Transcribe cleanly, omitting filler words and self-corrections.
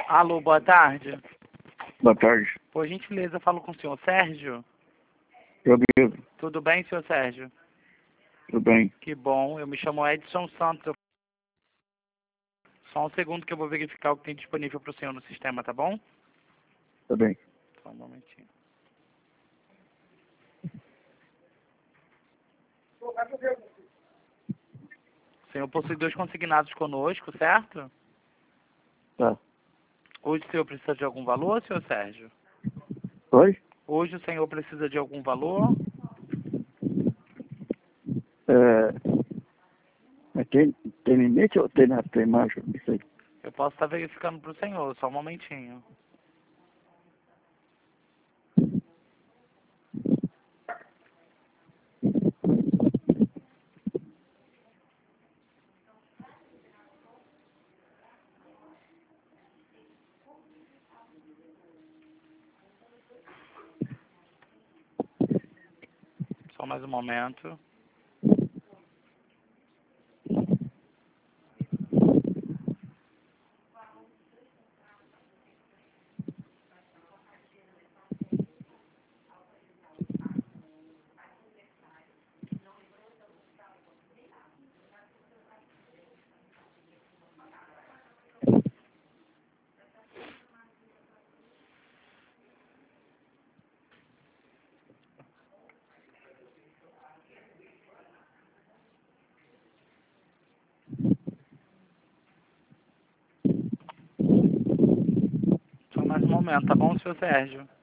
Alô, boa tarde. Boa tarde. Por gentileza, falo com o senhor Sérgio. Eu mesmo. Tudo bem, senhor Sérgio? Tudo bem. Que bom. Eu me chamo Edson Santos. Só um segundo que eu vou verificar o que tem disponível para o senhor no sistema, tá bom? Tudo bem. Só um momentinho. O senhor possui 2 consignados conosco, certo? Tá. Hoje o senhor precisa de algum valor, senhor Sérgio? Oi? Hoje o senhor precisa de algum valor? Mas tem limite ou tem mais? Não sei. Eu posso estar verificando para o senhor, só um momentinho. Só mais um momento. Só mais um momento, tá bom, senhor Sérgio?